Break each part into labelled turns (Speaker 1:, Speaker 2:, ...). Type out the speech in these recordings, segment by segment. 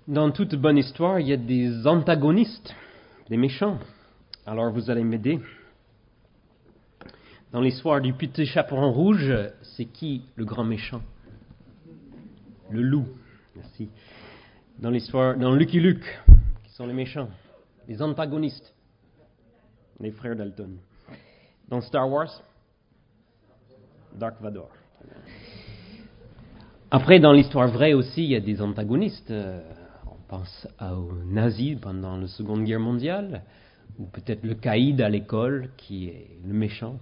Speaker 1: Dans toute bonne histoire, il y a des antagonistes, des méchants. Alors vous allez m'aider. Dans l'histoire du petit chaperon rouge, c'est qui le grand méchant? Le loup. Merci. Dans Lucky Luke, qui sont les méchants, les antagonistes, les frères Dalton. Dans Star Wars, Dark Vador. Après, dans l'histoire vraie aussi, il y a des antagonistes. On pense aux nazis pendant la Seconde Guerre mondiale, ou peut-être le caïd à l'école, qui est le méchant.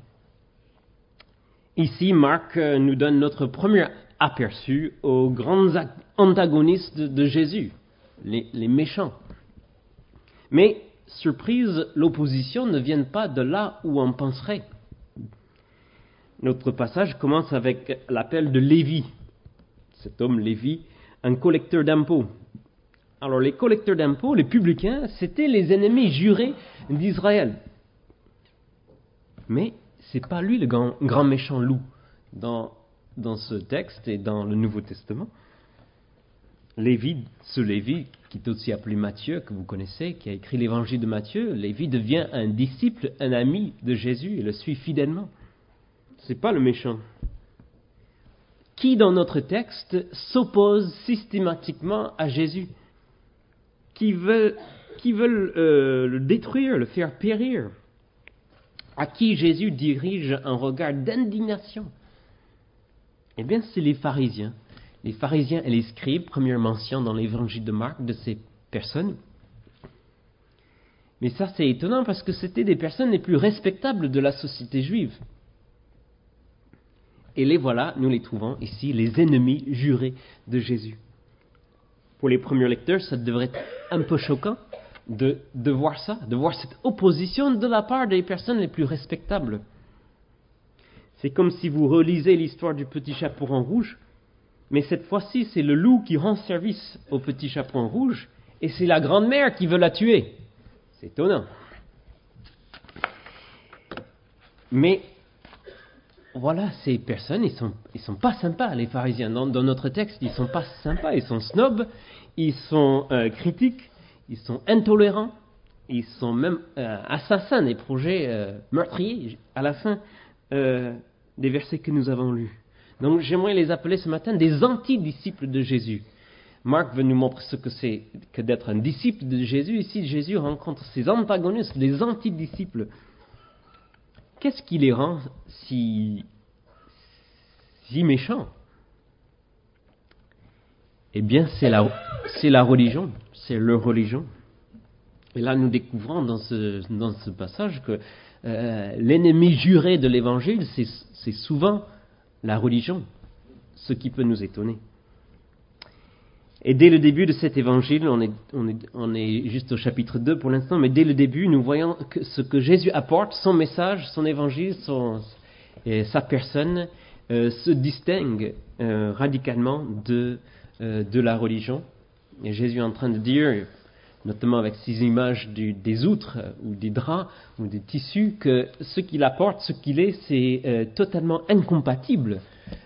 Speaker 1: Ici, Marc nous donne notre premier aperçu aux grands antagonistes de Jésus, les méchants. Mais, surprise, l'opposition ne vient pas de là où on penserait. Notre passage commence avec l'appel de Lévi. Cet homme, Lévi, un collecteur d'impôts. Alors, les collecteurs d'impôts, les publicains, c'était les ennemis jurés d'Israël. Mais c'est pas lui le grand méchant loup dans ce texte et dans le Nouveau Testament. Lévi, qui est aussi appelé Matthieu, que vous connaissez, qui a écrit l'évangile de Matthieu, Lévi devient un disciple, un ami de Jésus et le suit fidèlement. C'est pas le méchant. Qui dans notre texte s'oppose systématiquement à Jésus, qui veulent le détruire, le faire périr, à qui Jésus dirige un regard d'indignation? Eh bien, c'est les pharisiens. Les pharisiens et les scribes, première mention dans l'évangile de Marc de ces personnes. Mais ça, c'est étonnant parce que c'était des personnes les plus respectables de la société juive. Et les voilà, nous les trouvons ici, les ennemis jurés de Jésus. Pour les premiers lecteurs, ça devrait être un peu choquant de voir ça, de voir cette opposition de la part des personnes les plus respectables. C'est comme si vous relisez l'histoire du petit chaperon rouge, mais cette fois-ci, c'est le loup qui rend service au petit chaperon rouge, et c'est la grand-mère qui veut la tuer. C'est étonnant. Mais voilà, ces personnes, ils sont pas sympas, les pharisiens. Dans notre texte, ils sont pas sympas, ils sont snobs, ils sont critiques, ils sont intolérants, ils sont même assassins, des projets meurtriers à la fin des versets que nous avons lus. Donc j'aimerais les appeler ce matin des anti-disciples de Jésus. Marc veut nous montrer ce que c'est que d'être un disciple de Jésus. Ici, Jésus rencontre ses antagonistes, les anti-disciples. Qu'est-ce qui les rend si méchants? Eh bien, c'est la religion, c'est leur religion. Et là, nous découvrons dans ce passage que l'ennemi juré de l'Évangile, c'est souvent la religion, ce qui peut nous étonner. Et dès le début de cet évangile, on est juste au chapitre 2 pour l'instant, mais dès le début, nous voyons que ce que Jésus apporte, son message, son évangile, sa personne, se distingue radicalement de la religion. Et Jésus est en train de dire, notamment avec ces images des outres ou des draps ou des tissus, que ce qu'il apporte, ce qu'il est, c'est totalement incompatible.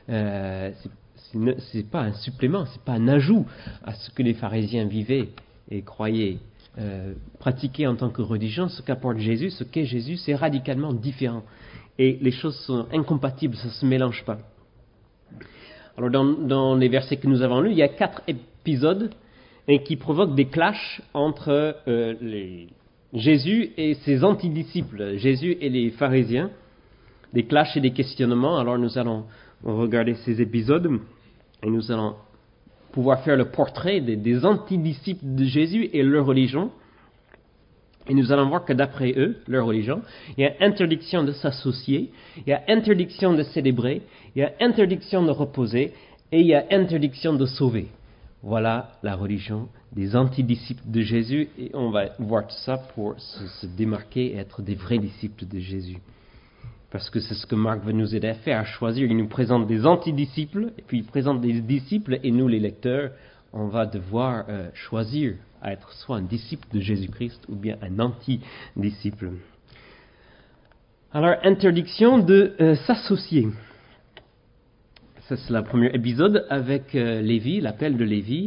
Speaker 1: C'est pas un supplément, c'est pas un ajout à ce que les pharisiens vivaient et croyaient, pratiquaient en tant que religion. Ce qu'apporte Jésus, ce qu'est Jésus, c'est radicalement différent. Et les choses sont incompatibles, ça ne se mélange pas. Alors dans les versets que nous avons lus, il y a 4 épisodes qui provoquent des clashs entre Jésus et ses antidisciples, Jésus et les pharisiens, des clashs et des questionnements. Alors nous allons regarder ces épisodes et nous allons pouvoir faire le portrait des antidisciples de Jésus et leur religion. Et nous allons voir que d'après eux, leur religion, il y a interdiction de s'associer, il y a interdiction de célébrer, il y a interdiction de reposer et il y a interdiction de sauver. Voilà la religion des antidisciples de Jésus et on va voir tout ça pour se démarquer et être des vrais disciples de Jésus. Parce que c'est ce que Marc veut nous aider à faire, à choisir. Il nous présente des antidisciples, et puis il présente des disciples, et nous, les lecteurs, on va devoir choisir à être soit un disciple de Jésus-Christ, ou bien un anti-disciple. Alors, interdiction de s'associer. Ça, c'est le premier épisode avec Lévi, l'appel de Lévi.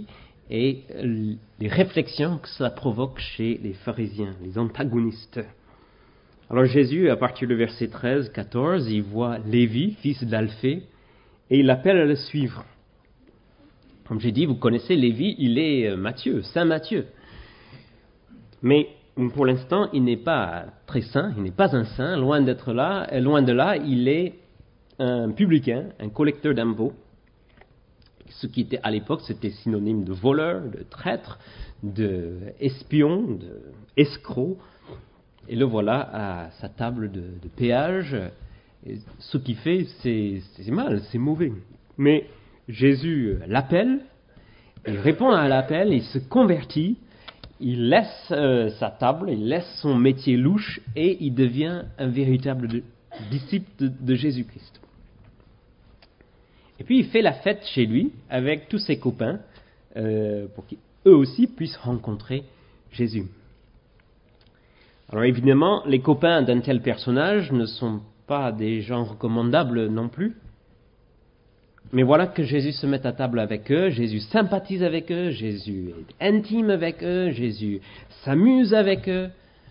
Speaker 1: et les réflexions que cela provoque chez les pharisiens, les antagonistes. Alors Jésus, à partir du verset 13-14, il voit Lévi, fils d'Alphée, et il l'appelle à le suivre. Comme j'ai dit, vous connaissez Lévi, il est Matthieu, Saint Matthieu. Mais pour l'instant, il n'est pas très saint, il n'est pas un saint, loin de là, il est un publicain, un collecteur d'impôts. Ce qui était à l'époque, c'était synonyme de voleur, de traître, d'espion, d'escroc. Et le voilà à sa table de péage. Et ce qu'il fait, c'est mal, c'est mauvais. Mais Jésus l'appelle, il répond à l'appel, il se convertit, il laisse sa table, il laisse son métier louche et il devient un véritable disciple de Jésus-Christ. Et puis il fait la fête chez lui avec tous ses copains pour qu'eux aussi puissent rencontrer Jésus. Alors évidemment, les copains d'un tel personnage ne sont pas des gens recommandables non plus. Mais voilà que Jésus se met à table avec eux, Jésus sympathise avec eux, Jésus est intime avec eux, Jésus s'amuse avec eux.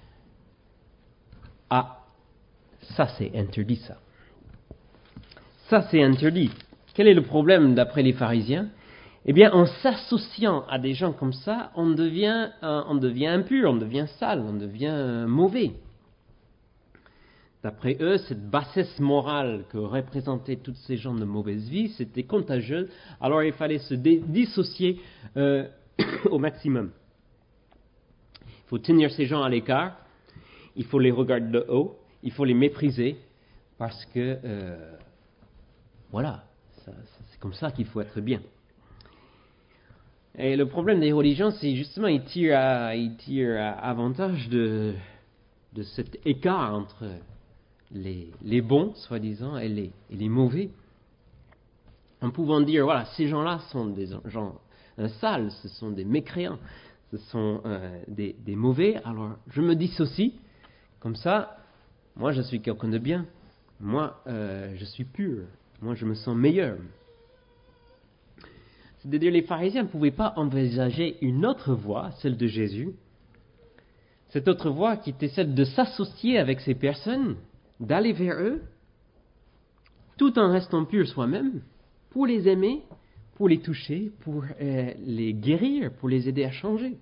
Speaker 1: Ah, ça c'est interdit ça. Ça c'est interdit. Quel est le problème d'après les pharisiens ? Eh bien, en s'associant à des gens comme ça, on devient impur, on devient sale, on devient mauvais. D'après eux, cette bassesse morale que représentaient tous ces gens de mauvaise vie, c'était contagieux, alors il fallait se dissocier au maximum. Il faut tenir ces gens à l'écart, il faut les regarder de haut, il faut les mépriser, parce que, voilà, c'est comme ça qu'il faut être bien. Et le problème des religions, c'est justement, ils tirent avantage de cet écart entre les bons, soi-disant, et les mauvais. En pouvant dire, voilà, ces gens-là sont des gens sales, ce sont des mécréants, ce sont des mauvais, alors je me dissocie, comme ça, moi je suis quelqu'un de bien, moi je suis pur, moi je me sens meilleur. C'est-à-dire, les pharisiens ne pouvaient pas envisager une autre voie, celle de Jésus. Cette autre voie qui était celle de s'associer avec ces personnes, d'aller vers eux, tout en restant pur soi-même, pour les aimer, pour les toucher, pour les guérir, pour les aider à changer.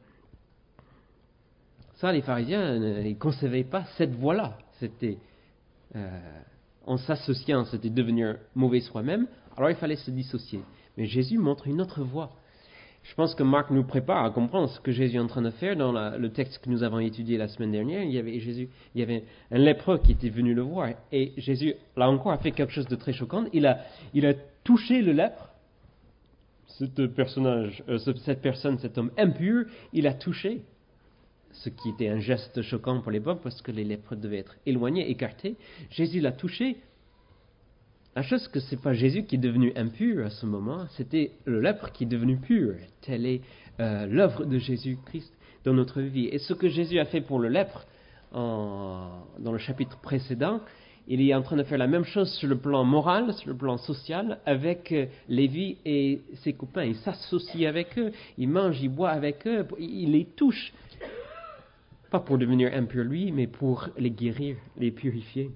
Speaker 1: Ça, les pharisiens, ils ne concevaient pas cette voie-là. C'était, en s'associant, c'était devenir mauvais soi-même, alors il fallait se dissocier. Mais Jésus montre une autre voie. Je pense que Marc nous prépare à comprendre ce que Jésus est en train de faire. Dans le texte que nous avons étudié la semaine dernière, il y avait un lépreux qui était venu le voir. Et Jésus, là encore, a fait quelque chose de très choquant. Il a touché le lèpre. Cette personne, cet homme impur, il a touché. Ce qui était un geste choquant pour l'époque, parce que les lépreux devaient être éloignés, écartés. Jésus l'a touché. La chose, que ce n'est pas Jésus qui est devenu impur à ce moment, c'était le lèpre qui est devenu pur. Telle est l'œuvre de Jésus-Christ dans notre vie. Et ce que Jésus a fait pour le lèpre dans le chapitre précédent, il est en train de faire la même chose sur le plan moral, sur le plan social, avec Lévi et ses copains. Il s'associe avec eux, il mange, il boit avec eux, il les touche. Pas pour devenir impur lui, mais pour les guérir, les purifier.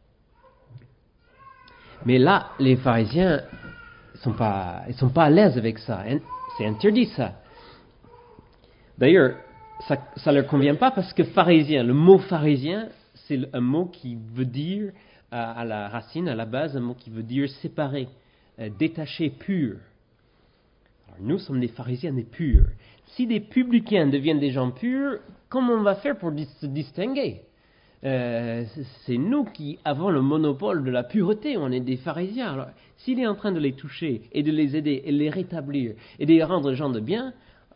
Speaker 1: Mais là, les pharisiens ils sont pas à l'aise avec ça. C'est interdit ça. D'ailleurs, ça leur convient pas parce que pharisien, le mot pharisien, c'est un mot qui veut dire, à la racine, à la base, un mot qui veut dire séparé, détaché, pur. Alors, nous sommes des pharisiens, des purs. Si des publicains deviennent des gens purs, comment on va faire pour se distinguer ? C'est nous qui avons le monopole de la pureté, on est des pharisiens. Alors, s'il est en train de les toucher et de les aider et de les rétablir et de les rendre gens de bien,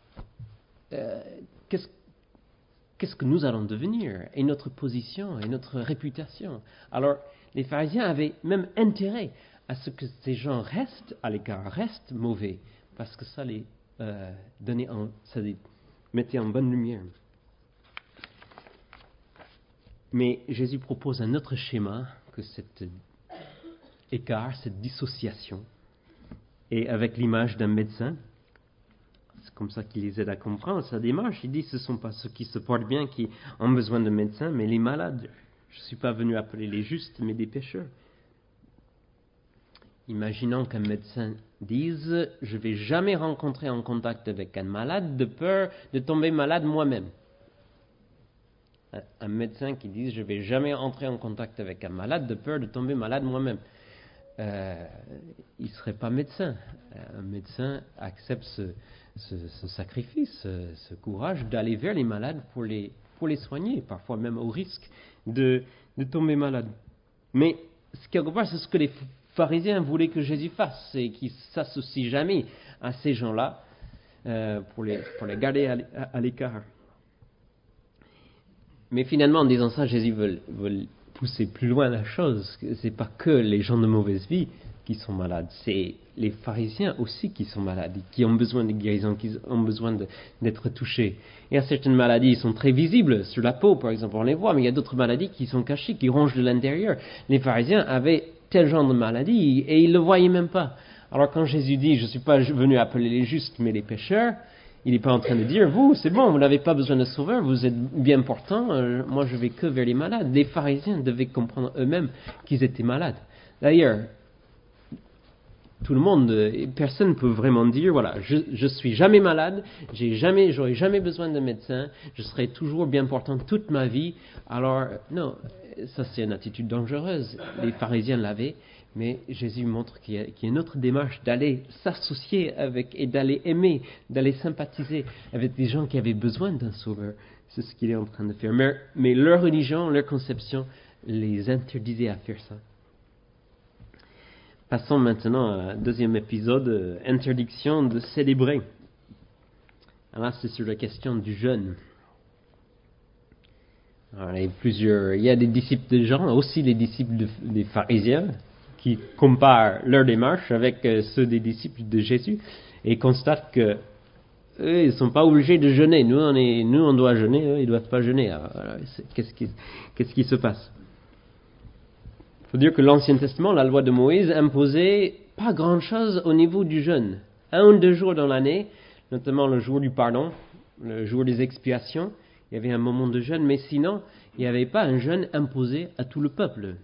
Speaker 1: qu'est-ce que nous allons devenir ? Et notre position et notre réputation. Alors, les pharisiens avaient même intérêt à ce que ces gens restent à l'écart, restent mauvais, parce que ça les mettait en bonne lumière. Mais Jésus propose un autre schéma que cet écart, cette dissociation. Et avec l'image d'un médecin, C'est comme ça qu'il les aide à comprendre sa démarche. Il dit, ce ne sont pas ceux qui se portent bien qui ont besoin de médecins, mais les malades. Je ne suis pas venu appeler les justes, mais des pécheurs. Imaginons qu'un médecin dise, je ne vais jamais rentrer en contact avec un malade de peur de tomber malade moi-même. Un médecin qui dit, je ne vais jamais entrer en contact avec un malade de peur de tomber malade moi-même. Il ne serait pas médecin. Un médecin accepte ce sacrifice, ce courage d'aller vers les malades pour les soigner, parfois même au risque de tomber malade. Mais quelque part, c'est ce que les pharisiens voulaient que Jésus fasse, et qu'ils ne s'associent jamais à ces gens-là pour les garder à l'écart. Mais finalement, en disant ça, Jésus veut pousser plus loin la chose. Ce n'est pas que les gens de mauvaise vie qui sont malades, c'est les pharisiens aussi qui sont malades, qui ont besoin de guérison, qui ont besoin d'être touchés. Il y a certaines maladies qui sont très visibles sur la peau, par exemple, on les voit, mais il y a d'autres maladies qui sont cachées, qui rongent de l'intérieur. Les pharisiens avaient tel genre de maladie et ils ne le voyaient même pas. Alors quand Jésus dit, je ne suis pas venu appeler les justes, mais les pécheurs, il n'est pas en train de dire, vous, c'est bon, vous n'avez pas besoin de sauveur, vous êtes bien portant, moi je vais que vers les malades. Les pharisiens devaient comprendre eux-mêmes qu'ils étaient malades. D'ailleurs, tout le monde, personne ne peut vraiment dire, voilà, je suis jamais malade, j'aurai jamais besoin de médecin, je serai toujours bien portant toute ma vie. Alors, non, ça c'est une attitude dangereuse. Les pharisiens l'avaient, mais Jésus montre qu'il y a une autre démarche d'aller s'associer avec et d'aller aimer, d'aller sympathiser avec des gens qui avaient besoin d'un sauveur. C'est ce qu'il est en train de faire. Mais leur religion, leur conception les interdisait à faire ça. Passons maintenant au deuxième épisode, interdiction de célébrer. Alors là, c'est sur la question du jeûne. Alors, il y a des disciples de Jean, aussi les disciples des pharisiens, qui comparent leur démarche avec ceux des disciples de Jésus et constatent que eux, ils ne sont pas obligés de jeûner. Nous, on doit jeûner, eux, ils ne doivent pas jeûner. Alors, qu'est-ce qui se passe? Il faut dire que l'Ancien Testament, la loi de Moïse, imposait pas grand-chose au niveau du jeûne. 1 ou 2 jours dans l'année, notamment le jour du pardon, le jour des expiations, il y avait un moment de jeûne, mais sinon, il n'y avait pas un jeûne imposé à tout le peuple.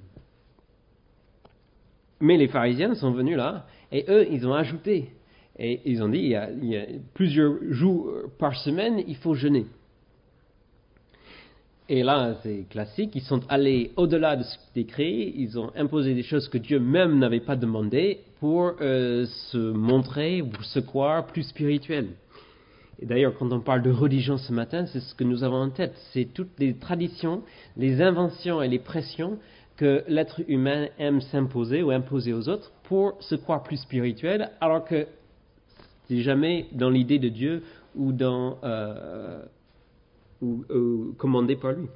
Speaker 1: Mais les pharisiens sont venus là, et eux, ils ont ajouté. Et ils ont dit, il y a plusieurs jours par semaine, il faut jeûner. Et là, c'est classique, ils sont allés au-delà de ce qui est écrit, ils ont imposé des choses que Dieu même n'avait pas demandées pour se montrer, pour se croire plus spirituel. Et d'ailleurs, quand on parle de religion ce matin, c'est ce que nous avons en tête, c'est toutes les traditions, les inventions et les pressions que l'être humain aime s'imposer ou imposer aux autres pour se croire plus spirituel, alors que c'est jamais dans l'idée de Dieu ou commandé par lui.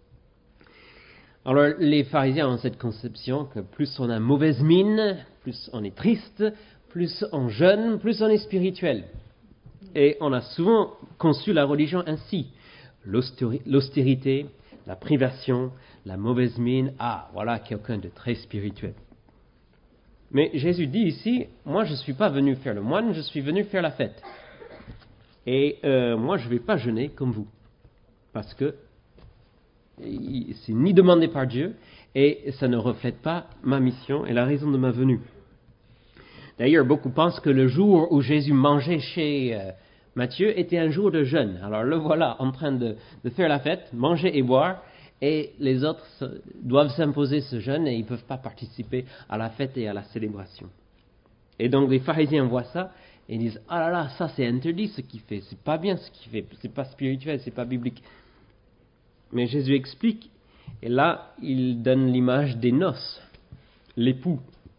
Speaker 1: Alors les pharisiens ont cette conception que plus on a mauvaise mine, plus on est triste, plus on jeûne, plus on est spirituel. Et on a souvent conçu la religion ainsi. L'austérité, la privation, la mauvaise mine, voilà quelqu'un de très spirituel. Mais Jésus dit ici, moi je ne suis pas venu faire le moine, je suis venu faire la fête. Et moi je ne vais pas jeûner comme vous. Parce que c'est ni demandé par Dieu et ça ne reflète pas ma mission et la raison de ma venue. D'ailleurs, beaucoup pensent que le jour où Jésus mangeait chez Matthieu était un jour de jeûne. Alors le voilà en train de faire la fête, manger et boire, et les autres doivent s'imposer ce jeûne et ils ne peuvent pas participer à la fête et à la célébration. Et donc les pharisiens voient ça et ils disent, ah là là, ça c'est interdit ce qu'il fait, c'est pas bien ce qu'il fait, c'est pas spirituel, c'est pas biblique. Mais Jésus explique, et là, il donne l'image des noces, l'époux.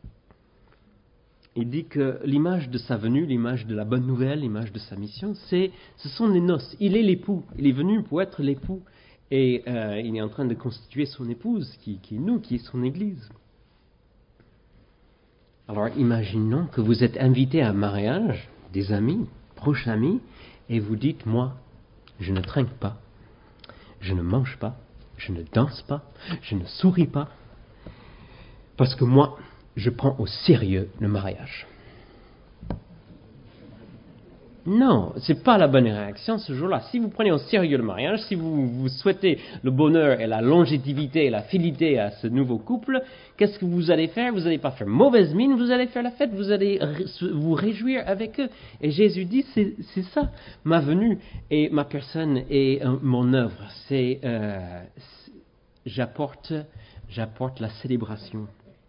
Speaker 1: Il dit que l'image de sa venue, l'image de la bonne nouvelle, l'image de sa mission, ce sont les noces. Il est l'époux, il est venu pour être l'époux, et il est en train de constituer son épouse, qui est nous, qui est son Église. Alors imaginons que vous êtes invité à un mariage, des amis, proches amis, et vous dites, moi, je ne trinque pas. Je ne mange pas, je ne danse pas, je ne souris pas, parce que moi, je prends au sérieux le mariage. Non, c'est pas la bonne réaction ce jour-là. Si vous prenez au sérieux le mariage, si vous souhaitez le bonheur et la longévité et la fidélité à ce nouveau couple, qu'est-ce que vous allez faire? Vous n'allez pas faire mauvaise mine, vous allez faire la fête, vous allez vous réjouir avec eux. Et Jésus dit, c'est ça, ma venue et ma personne et mon œuvre. J'apporte la célébration.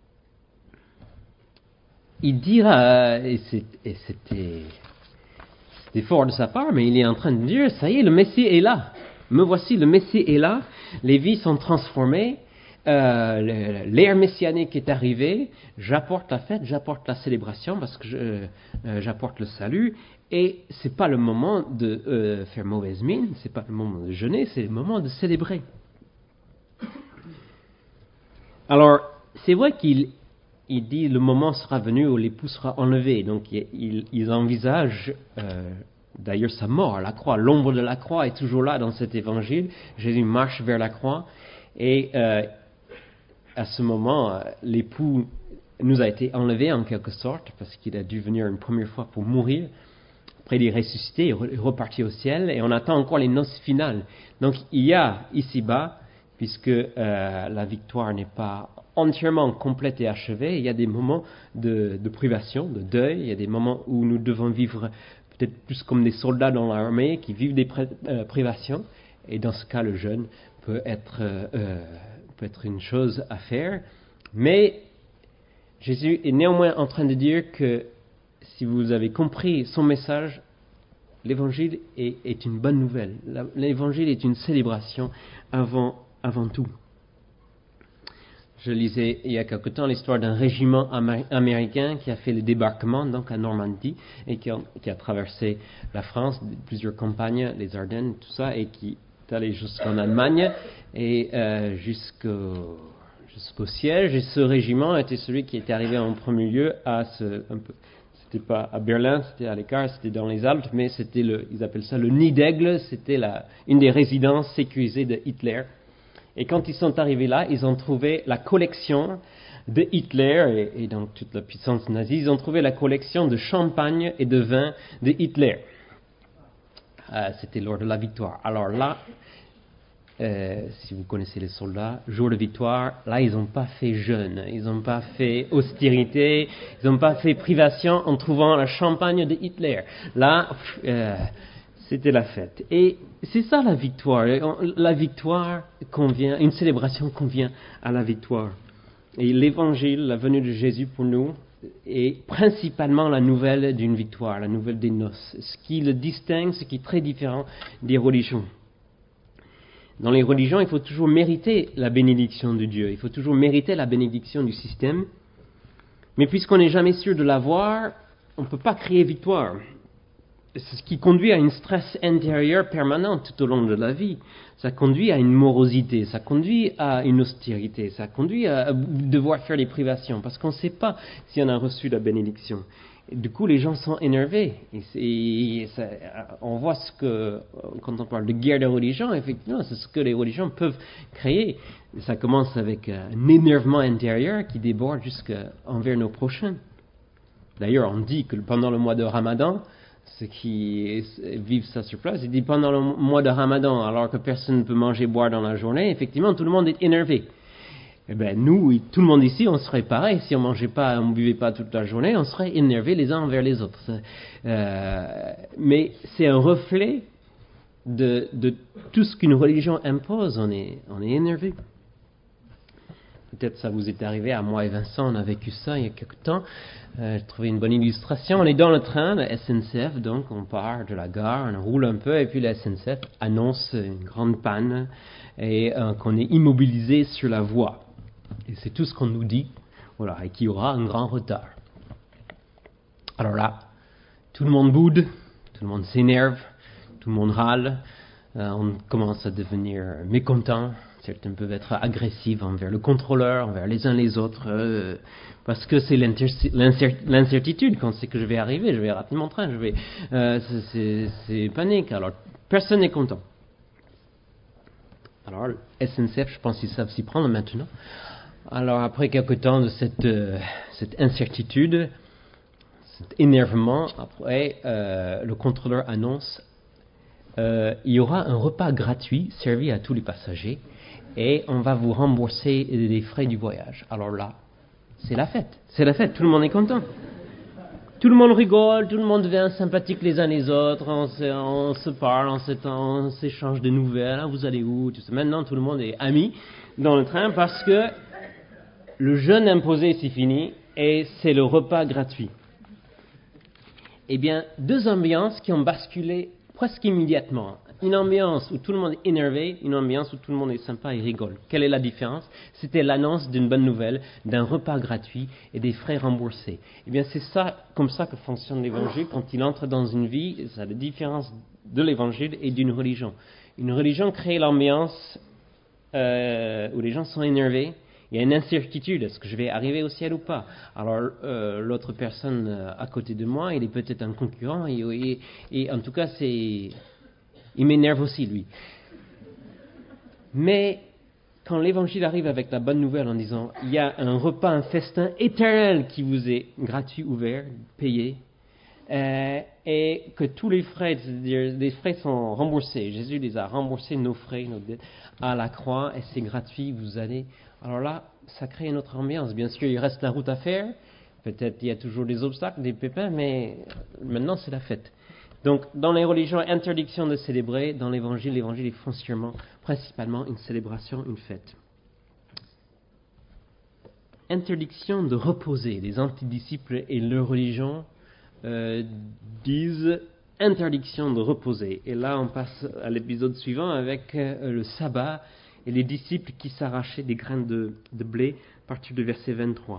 Speaker 1: Il dira, et c'était fort de sa part, mais il est en train de dire, ça y est, le Messie est là. Me voici, le Messie est là. Les vies sont transformées. L'ère messianique est arrivée. J'apporte la fête, j'apporte la célébration parce que j'apporte le salut. Et c'est pas le moment de faire mauvaise mine, c'est pas le moment de jeûner, c'est le moment de célébrer. Alors, c'est vrai qu'il dit le moment sera venu où l'époux sera enlevé. Donc, ils envisagent d'ailleurs sa mort à la croix. L'ombre de la croix est toujours là dans cet évangile. Jésus marche vers la croix. Et à ce moment, l'époux nous a été enlevé en quelque sorte parce qu'il a dû venir une première fois pour mourir. Après, il est ressuscité, il est reparti au ciel. Et on attend encore les noces finales. Donc, il y a ici-bas, puisque la victoire n'est pas entièrement complète et achevée, il y a des moments de privation, de deuil, il y a des moments où nous devons vivre peut-être plus comme des soldats dans l'armée qui vivent des privations, et dans ce cas le jeûne peut être une chose à faire, mais Jésus est néanmoins en train de dire que si vous avez compris son message, l'évangile est une bonne nouvelle, l'évangile est une célébration avant tout. Je lisais il y a quelque temps l'histoire d'un régiment américain qui a fait le débarquement donc à Normandie et qui a traversé la France, plusieurs campagnes, les Ardennes, tout ça, et qui est allé jusqu'en Allemagne et jusqu'au siège. Et ce régiment était celui qui était arrivé en premier lieu c'était pas à Berlin, c'était à l'écart, c'était dans les Alpes, mais ils appellent ça le nid d'aigle, c'était une des résidences sécurisées de Hitler. Et quand ils sont arrivés là, ils ont trouvé la collection de Hitler et donc toute la puissance nazie. Ils ont trouvé la collection de champagne et de vin de Hitler. C'était lors de la victoire. Alors là, si vous connaissez les soldats, jour de victoire, là ils n'ont pas fait jeûne, ils n'ont pas fait austérité, ils n'ont pas fait privation en trouvant la champagne de Hitler. Là, c'était la fête. Et c'est ça la victoire. La victoire convient, une célébration convient à la victoire. Et l'évangile, la venue de Jésus pour nous, est principalement la nouvelle d'une victoire, la nouvelle des noces. Ce qui le distingue, ce qui est très différent des religions. Dans les religions, il faut toujours mériter la bénédiction de Dieu. Il faut toujours mériter la bénédiction du système. Mais puisqu'on n'est jamais sûr de l'avoir, on ne peut pas créer victoire. C'est ce qui conduit à une stress intérieur permanent tout au long de la vie. Ça conduit à une morosité, ça conduit à une austérité, ça conduit à devoir faire des privations, parce qu'on ne sait pas si on a reçu la bénédiction. Et du coup, les gens sont énervés. On voit quand on parle de guerre de religion, effectivement, c'est ce que les religions peuvent créer. Ça commence avec un énervement intérieur qui déborde jusqu'envers nos prochains. D'ailleurs, on dit que pendant le mois de Ramadan, ceux qui vivent ça sur place, il dit pendant le mois de Ramadan, alors que personne ne peut manger, boire dans la journée, effectivement, tout le monde est énervé. Eh bien, nous, tout le monde ici, on serait pareil. Si on mangeait pas, on buvait pas toute la journée, on serait énervé les uns envers les autres. Mais c'est un reflet de tout ce qu'une religion impose. On est énervé. Peut-être ça vous est arrivé, à moi et Vincent, on a vécu ça il y a quelque temps. J'ai trouvé une bonne illustration. On est dans le train, la SNCF, donc on part de la gare, on roule un peu, et puis la SNCF annonce une grande panne et qu'on est immobilisé sur la voie. Et c'est tout ce qu'on nous dit, voilà, et qu'il y aura un grand retard. Alors là, tout le monde boude, tout le monde s'énerve, tout le monde râle, on commence à devenir mécontent. Certains peuvent être agressifs envers le contrôleur, envers les uns les autres, parce que c'est l'incertitude. Quand c'est que je vais arriver, je vais rater mon train, c'est panique. Alors, personne n'est content. Alors, SNCF, je pense qu'ils savent s'y prendre maintenant. Alors, après quelque temps de cette incertitude, cet énervement, après, le contrôleur annonce il y aura un repas gratuit servi à tous les passagers et on va vous rembourser les frais du voyage. Alors là, c'est la fête, tout le monde est content. Tout le monde rigole, tout le monde devient sympathique les uns les autres, on se parle, on s'échange de nouvelles, hein, vous allez où, tout ça. Maintenant, tout le monde est amis dans le train parce que le jeûne imposé, c'est fini et c'est le repas gratuit. Eh bien, deux ambiances qui ont basculé presque immédiatement. Une ambiance où tout le monde est énervé, une ambiance où tout le monde est sympa et rigole. Quelle est la différence? C'était l'annonce d'une bonne nouvelle, d'un repas gratuit et des frais remboursés. Eh bien, c'est ça, comme ça que fonctionne l'Évangile quand il entre dans une vie. C'est la différence de l'Évangile et d'une religion. Une religion crée l'ambiance où les gens sont énervés. Il y a une incertitude, est-ce que je vais arriver au ciel ou pas? Alors l'autre personne à côté de moi, il est peut-être un concurrent et en tout cas il m'énerve aussi lui. Mais quand l'Évangile arrive avec la bonne nouvelle en disant il y a un repas, un festin éternel qui vous est gratuit, ouvert, payé, et que tous les frais, c'est-à-dire les frais sont remboursés. Jésus les a remboursés, nos frais, nos dettes, à la croix, et c'est gratuit, vous allez. Alors là, ça crée une autre ambiance. Bien sûr, il reste la route à faire. Peut-être il y a toujours des obstacles, des pépins, mais maintenant c'est la fête. Donc, dans les religions, interdiction de célébrer. Dans l'Évangile, l'Évangile est foncièrement, principalement une célébration, une fête. Interdiction de reposer. Les antidisciples et leur religion disent interdiction de reposer. Et là, on passe à l'épisode suivant avec le sabbat et les disciples qui s'arrachaient des graines de blé à partir du verset 23.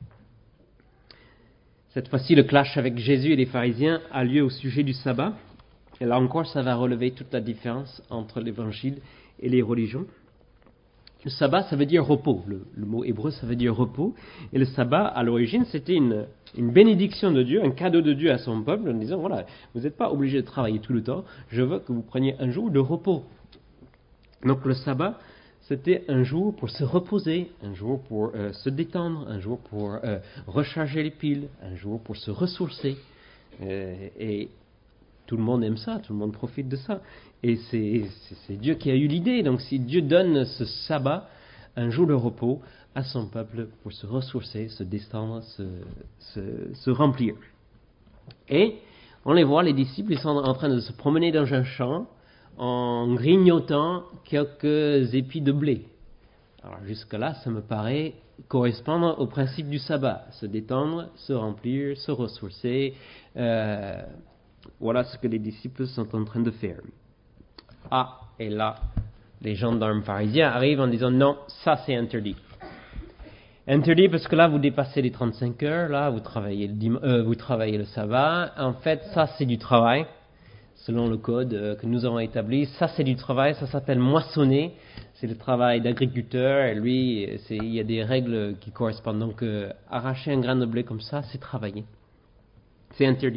Speaker 1: Cette fois-ci, le clash avec Jésus et les pharisiens a lieu au sujet du sabbat. Et là encore, ça va relever toute la différence entre l'Évangile et les religions. Le sabbat, ça veut dire repos. Le mot hébreu, ça veut dire repos. Et le sabbat, à l'origine, c'était une bénédiction de Dieu, un cadeau de Dieu à son peuple, en disant, voilà, vous n'êtes pas obligé de travailler tout le temps, je veux que vous preniez un jour de repos. Donc le sabbat, c'était un jour pour se reposer, un jour pour se détendre, un jour pour recharger les piles, un jour pour se ressourcer. Et tout le monde aime ça, tout le monde profite de ça. Et c'est Dieu qui a eu l'idée. Donc si Dieu donne ce sabbat, un jour de repos, à son peuple pour se ressourcer, se détendre, se remplir. Et on les voit, les disciples, ils sont en train de se promener dans un champ en grignotant quelques épis de blé. Alors jusque-là, ça me paraît correspondre au principe du sabbat. Se détendre, se remplir, se ressourcer. Voilà ce que les disciples sont en train de faire. Ah, et là, les gendarmes pharisiens arrivent en disant non, ça c'est interdit. Interdit parce que là, vous dépassez les 35 heures, là, vous travaillez le sabbat. En fait, ça c'est du travail. Selon le code que nous avons établi, ça c'est du travail, ça s'appelle moissonner, c'est le travail d'agriculteur, et lui, il y a des règles qui correspondent. Donc, arracher un grain de blé comme ça, c'est travailler. C'est interdit.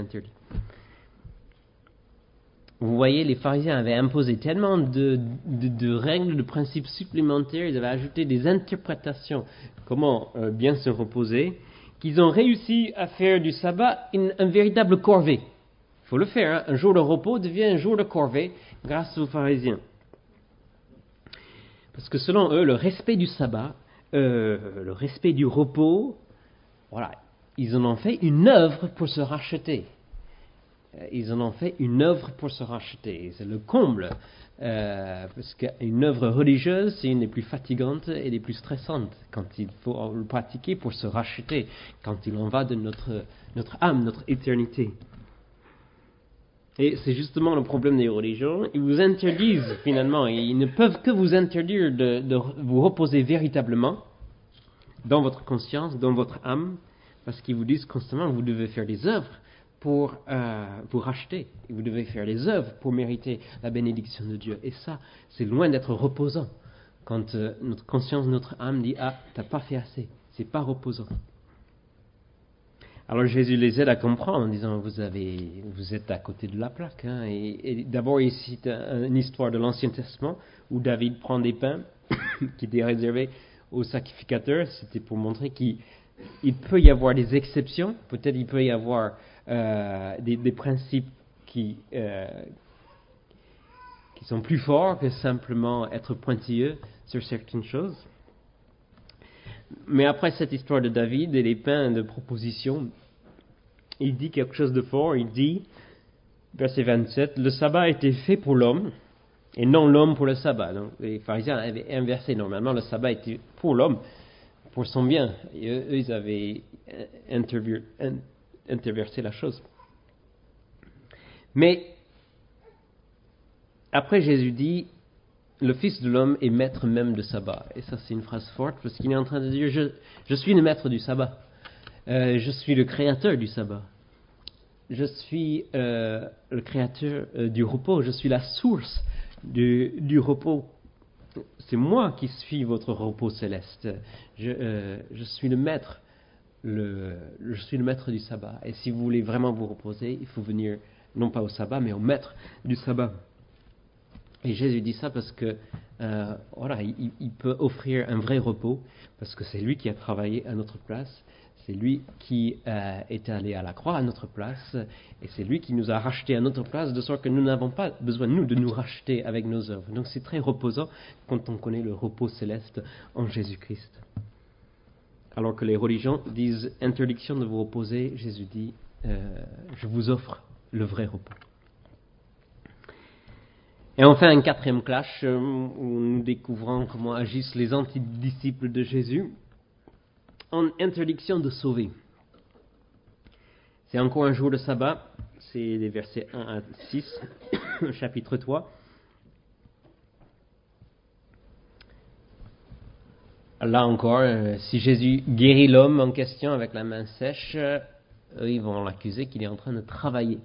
Speaker 1: Vous voyez, les pharisiens avaient imposé tellement de règles, de principes supplémentaires, ils avaient ajouté des interprétations, comment bien se reposer, qu'ils ont réussi à faire du sabbat un véritable corvée. Il faut le faire, hein. Un jour de repos devient un jour de corvée grâce aux pharisiens. Parce que selon eux, le respect du sabbat, le respect du repos, voilà, ils en ont fait une œuvre pour se racheter. Et c'est le comble. Parce qu'une œuvre religieuse, c'est une des plus fatigantes et des plus stressantes quand il faut le pratiquer pour se racheter, quand il en va de notre âme, notre éternité. Et c'est justement le problème des religions. Ils vous interdisent finalement, et ils ne peuvent que vous interdire de vous reposer véritablement dans votre conscience, dans votre âme, parce qu'ils vous disent constamment que vous devez faire des œuvres pour vous racheter. Et vous devez faire des œuvres pour mériter la bénédiction de Dieu. Et ça, c'est loin d'être reposant. Quand notre conscience, notre âme dit « Ah, t'as pas fait assez », c'est pas reposant. Alors Jésus les aide à comprendre en disant vous êtes à côté de la plaque. Hein, et d'abord il cite une histoire de l'Ancien Testament où David prend des pains qui étaient réservés aux sacrificateurs. C'était pour montrer qu'il il peut y avoir des exceptions, peut-être il peut y avoir des principes qui sont plus forts que simplement être pointilleux sur certaines choses. Mais après cette histoire de David et les pains de proposition, il dit quelque chose de fort. Il dit, verset 27, « Le sabbat a été fait pour l'homme, et non l'homme pour le sabbat. » Donc les pharisiens avaient inversé. Normalement, le sabbat était pour l'homme, pour son bien. Et eux, ils avaient interversé la chose. Mais après, Jésus dit, le Fils de l'homme est maître même de sabbat. Et ça, c'est une phrase forte, parce qu'il est en train de dire, je suis le maître du sabbat. Je suis le créateur du sabbat. Je suis le créateur du repos. Je suis la source du repos. C'est moi qui suis votre repos céleste. Je suis le maître. Je suis le maître du sabbat. Et si vous voulez vraiment vous reposer, il faut venir non pas au sabbat, mais au maître du sabbat. Et Jésus dit ça parce que il peut offrir un vrai repos, parce que c'est lui qui a travaillé à notre place, c'est lui qui est allé à la croix à notre place, et c'est lui qui nous a rachetés à notre place, de sorte que nous n'avons pas besoin, nous, de nous racheter avec nos œuvres. Donc c'est très reposant quand on connaît le repos céleste en Jésus-Christ. Alors que les religions disent interdiction de vous reposer, Jésus dit je vous offre le vrai repos. Et enfin, un quatrième clash où nous découvrons comment agissent les antidisciples de Jésus en interdiction de sauver. C'est encore un jour de sabbat, c'est les versets 1 à 6, chapitre 3. Là encore, si Jésus guérit l'homme en question avec la main sèche, eux, ils vont l'accuser qu'il est en train de travailler.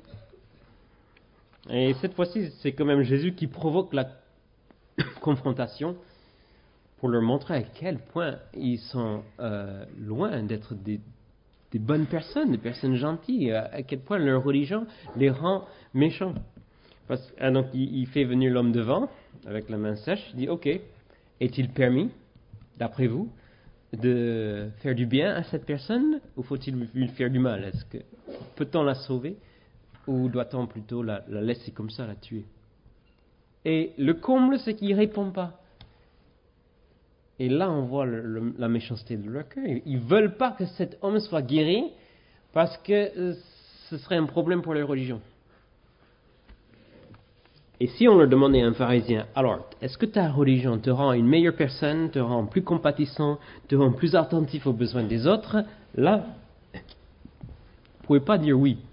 Speaker 1: Et cette fois-ci, c'est quand même Jésus qui provoque la confrontation pour leur montrer à quel point ils sont loin d'être des bonnes personnes, des personnes gentilles, à quel point leur religion les rend méchants. Donc il fait venir l'homme devant, avec la main sèche, il dit, ok, est-il permis, d'après vous, de faire du bien à cette personne, ou faut-il lui faire du mal? Peut-on la sauver? Ou doit-on plutôt la laisser comme ça, la tuer? Et le comble, c'est qu'ils ne répondent pas. Et là, on voit la méchanceté de leur cœur. Ils ne veulent pas que cet homme soit guéri parce que ce serait un problème pour leur religion. Et si on leur demandait à un pharisien, alors, est-ce que ta religion te rend une meilleure personne, te rend plus compatissant, te rend plus attentif aux besoins des autres? Là, vous ne pouvez pas dire oui.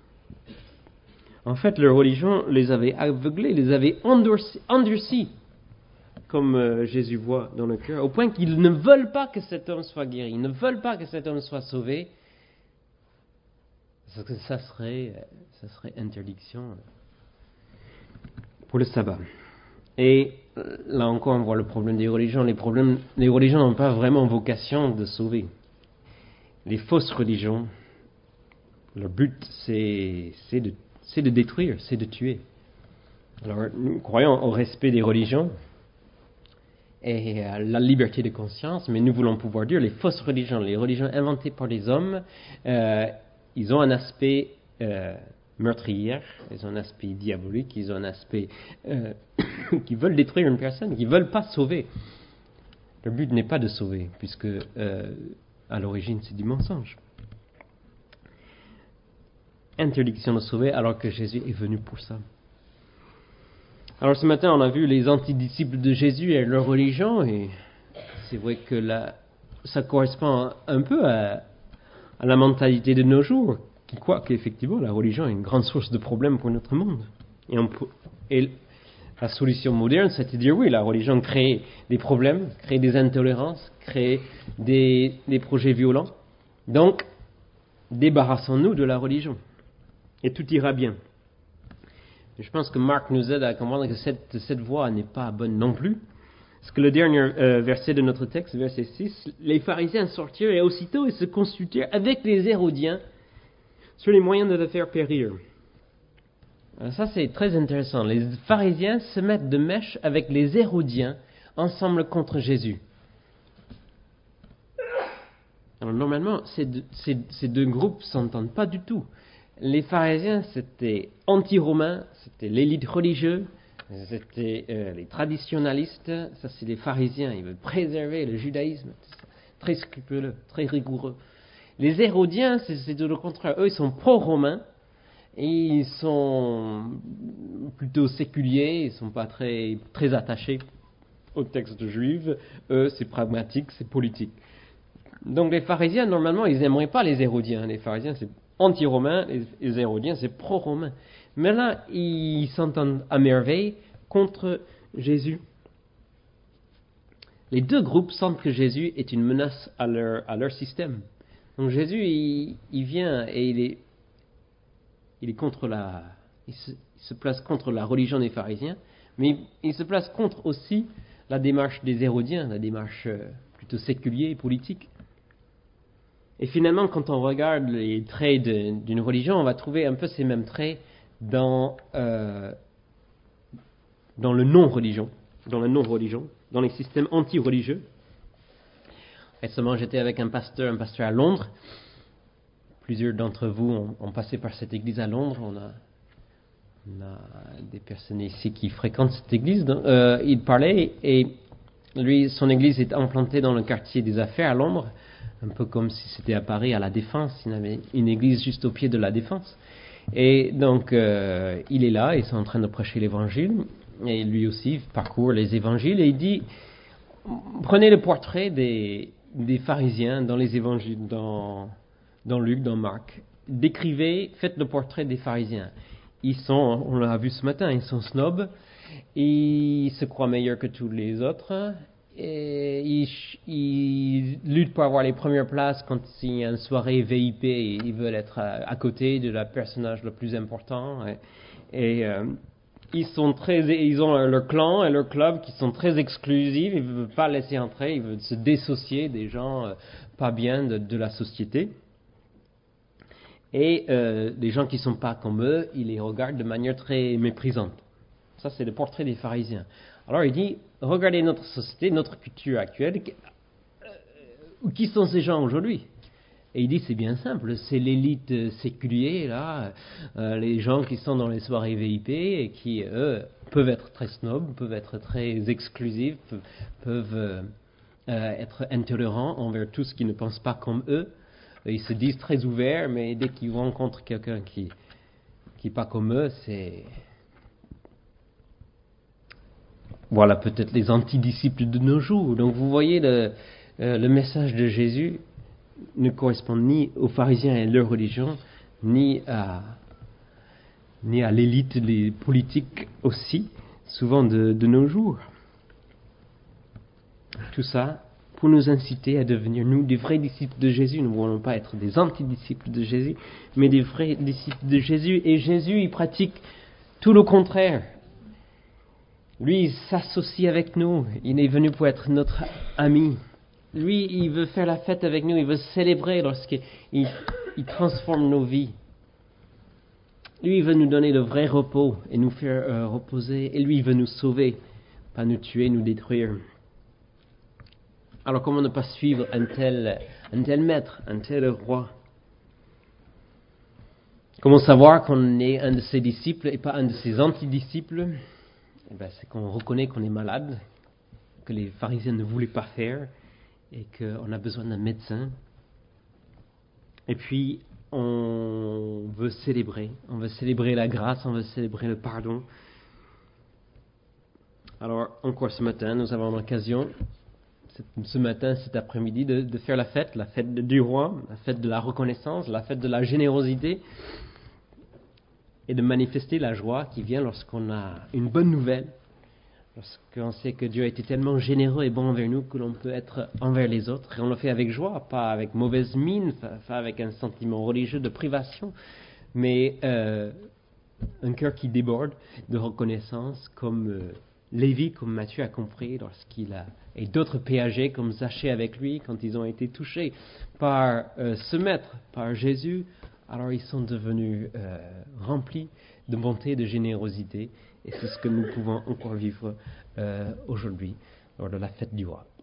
Speaker 1: En fait, leur religion les avait aveuglés, les avait endurcis, comme Jésus voit dans le cœur, au point qu'ils ne veulent pas que cet homme soit guéri, ils ne veulent pas que cet homme soit sauvé, parce que ça serait interdiction pour le sabbat. Et là encore, on voit le problème des religions. Les religions n'ont pas vraiment vocation de sauver. Les fausses religions, leur but, c'est de détruire, c'est de tuer. Alors, nous croyons au respect des religions et à la liberté de conscience, mais nous voulons pouvoir dire les fausses religions, les religions inventées par les hommes, ils ont un aspect meurtrier, ils ont un aspect diabolique, ils ont un aspect qui veulent détruire une personne, qui ne veulent pas sauver. Le but n'est pas de sauver, puisque à l'origine c'est du mensonge. Interdiction de sauver alors que Jésus est venu pour ça. Alors ce matin on a vu les antidisciples de Jésus et leur religion, et c'est vrai que là ça correspond un peu à la mentalité de nos jours, qui croit qu'effectivement la religion est une grande source de problèmes pour notre monde. Et la solution moderne, c'est de dire oui, la religion crée des problèmes, crée des intolérances, crée des projets violents. Donc, débarrassons-nous de la religion. Et tout ira bien. Et je pense que Marc nous aide à comprendre que cette voie n'est pas bonne non plus. Parce que le dernier verset de notre texte, verset 6, les pharisiens sortirent et aussitôt ils se consultèrent avec les Hérodiens sur les moyens de le faire périr. Alors ça c'est très intéressant. Les pharisiens se mettent de mèche avec les Hérodiens ensemble contre Jésus. Alors normalement, ces deux groupes ne s'entendent pas du tout. Les pharisiens, c'était anti-romains, c'était l'élite religieuse, c'était les traditionalistes, ça c'est les pharisiens, ils veulent préserver le judaïsme, très scrupuleux, très rigoureux. Les hérodiens, c'est tout le contraire, eux ils sont pro-romains, et ils sont plutôt séculiers, ils ne sont pas très, très attachés au texte juif, eux c'est pragmatique, c'est politique. Donc les pharisiens, normalement, ils n'aimeraient pas les hérodiens. Les pharisiens, c'est anti-romain, les hérodiens, c'est pro-romain. Mais là, ils s'entendent à merveille contre Jésus. Les deux groupes sentent que Jésus est une menace à leur système. Donc Jésus, il vient et il est contre il se place contre la religion des pharisiens, mais il se place contre aussi la démarche des hérodiens, la démarche plutôt séculière et politique. Et finalement, quand on regarde les traits d'une religion, on va trouver un peu ces mêmes traits dans le non-religion, dans les systèmes anti-religieux. Récemment, j'étais avec un pasteur à Londres. Plusieurs d'entre vous ont passé par cette église à Londres. On a des personnes ici qui fréquentent cette église. Il parlait et lui, son église est implantée dans le quartier des affaires à Londres. Un peu comme si c'était à Paris, à la Défense. Il y avait une église juste au pied de la Défense. Et donc, il est là, ils sont en train de prêcher l'évangile. Et lui aussi parcourt les évangiles. Et il dit, prenez le portrait des pharisiens dans les évangiles, dans Luc, dans Marc. Décrivez, faites le portrait des pharisiens. Ils sont, on l'a vu ce matin, ils sont snobs. Ils se croient meilleurs que tous les autres. Et ils luttent pour avoir les premières places quand il y a une soirée VIP et ils veulent être à côté de la personnage le plus important. Ils ont leur clan et leur club qui sont très exclusifs, ils ne veulent pas laisser entrer, ils veulent se dissocier des gens pas bien de la société. Et les gens qui ne sont pas comme eux, ils les regardent de manière très méprisante. Ça, c'est le portrait des pharisiens. Alors il dit, regardez notre société, notre culture actuelle, qui sont ces gens aujourd'hui? Et il dit, c'est bien simple, c'est l'élite séculière, là, les gens qui sont dans les soirées VIP et qui, eux, peuvent être très snobs, peuvent être très exclusifs, peuvent être intolérants envers tout ce qui ne pense pas comme eux. Ils se disent très ouverts, mais dès qu'ils rencontrent quelqu'un qui n'est pas comme eux, c'est... Voilà peut-être les antidisciples de nos jours. Donc vous voyez, le message de Jésus ne correspond ni aux pharisiens et leur religion, ni à l'élite, les politiques aussi, souvent de nos jours. Tout ça pour nous inciter à devenir, nous, des vrais disciples de Jésus. Nous ne voulons pas être des antidisciples de Jésus, mais des vrais disciples de Jésus. Et Jésus, il pratique tout le contraire. Lui, il s'associe avec nous. Il est venu pour être notre ami. Lui, il veut faire la fête avec nous. Il veut célébrer lorsqu'il transforme nos vies. Lui, il veut nous donner le vrai repos et nous faire reposer. Et lui, il veut nous sauver, pas nous tuer, nous détruire. Alors, comment ne pas suivre un tel maître, un tel roi? Comment savoir qu'on est un de ses disciples et pas un de ses antidisciples? C'est qu'on reconnaît qu'on est malade, que les pharisiens ne voulaient pas faire et qu'on a besoin d'un médecin. Et puis, on veut célébrer la grâce, on veut célébrer le pardon. Alors, encore ce matin, nous avons l'occasion, cet après-midi, de faire la fête du roi, la fête de la reconnaissance, la fête de la générosité, et de manifester la joie qui vient lorsqu'on a une bonne nouvelle, lorsqu'on sait que Dieu a été tellement généreux et bon envers nous que l'on peut être envers les autres. Et on le fait avec joie, pas avec mauvaise mine, pas avec un sentiment religieux de privation, mais un cœur qui déborde de reconnaissance, comme Lévi, comme Matthieu a compris et d'autres péagers comme Zachée avec lui, quand ils ont été touchés par ce maître, par Jésus. Alors ils sont devenus remplis de bonté et de générosité. Et c'est ce que nous pouvons encore vivre aujourd'hui lors de la fête du roi.